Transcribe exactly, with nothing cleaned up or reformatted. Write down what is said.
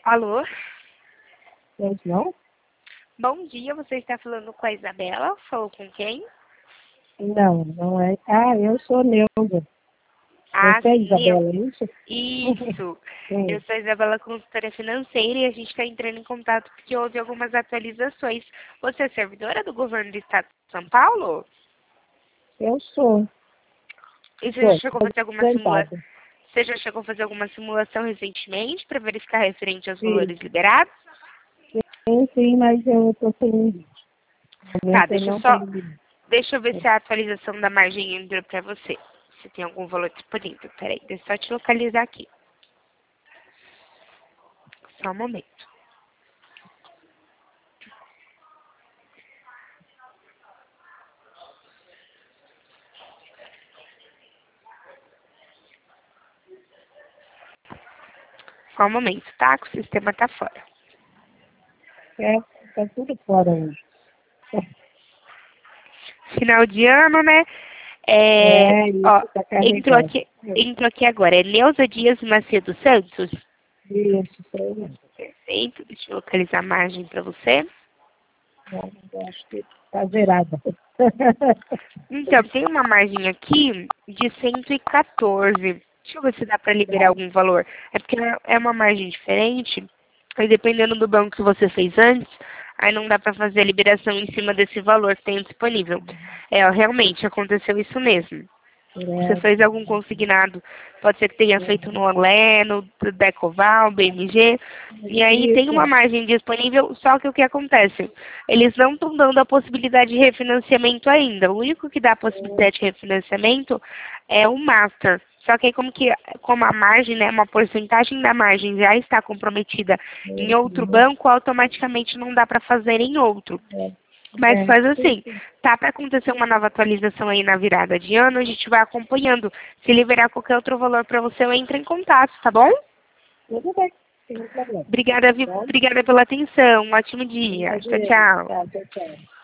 Alô? Pois não? Bom dia, você está falando com a Isabela? Falou com quem? Não, não é. Ah, eu sou Neuza. Ah, Você é Neu. Isabela, é isso? Isso. Eu Sim. sou a Isabela, consultora financeira, e a gente está entrando em contato porque houve algumas atualizações. Você é servidora do governo do estado de São Paulo? Eu sou. E você já Sou. chegou a fazer alguma simulação? Aposentada. Você já chegou a fazer alguma simulação recentemente para verificar referente aos Sim, valores liberados? sim, sim, mas eu estou sem limite. No Tá, momento eu deixa eu não só. tenho limite. Deixa eu ver se a atualização da margem entrou para você. Se tem algum valor disponível. Peraí, deixa eu só te localizar aqui. Só um momento. Só um momento, tá? Que o sistema tá fora. É, está tudo fora hoje. Final de ano, né? É, É, isso ó, está entrou carregado. aqui, entrou aqui agora. É Neuza Dias Macedo Santos. Isso, isso aí mesmo. Perfeito. Deixa eu localizar a margem para você. Não, eu acho que está zerada. Então, tem uma margem aqui de cento e quatorze. Deixa eu ver se dá para liberar algum valor. É porque é uma margem diferente. Aí, dependendo do banco que você fez antes, aí não dá para fazer a liberação em cima desse valor que tem disponível. É, ó, realmente aconteceu isso mesmo. Você É, fez algum consignado, pode ser que tenha feito no Olé, no Decoval, B M G, e aí tem uma isso. margem disponível, só que o que acontece? Eles não estão dando a possibilidade de refinanciamento ainda. O único que dá a possibilidade de refinanciamento é o Master. Só que aí como, que, como a margem, né, uma porcentagem da margem já está comprometida em outro banco, automaticamente não dá para fazer em outro. Mas É, faz sim, assim, sim. tá para acontecer uma nova atualização aí na virada de ano, a gente vai acompanhando. Se liberar qualquer outro valor para você, eu entro em contato, tá bom? Tudo bem, sem problema. Obrigada, Vi- Bom, obrigada pela atenção. Um ótimo dia. Tchau, imagina. tchau. Tá, tchau, tchau.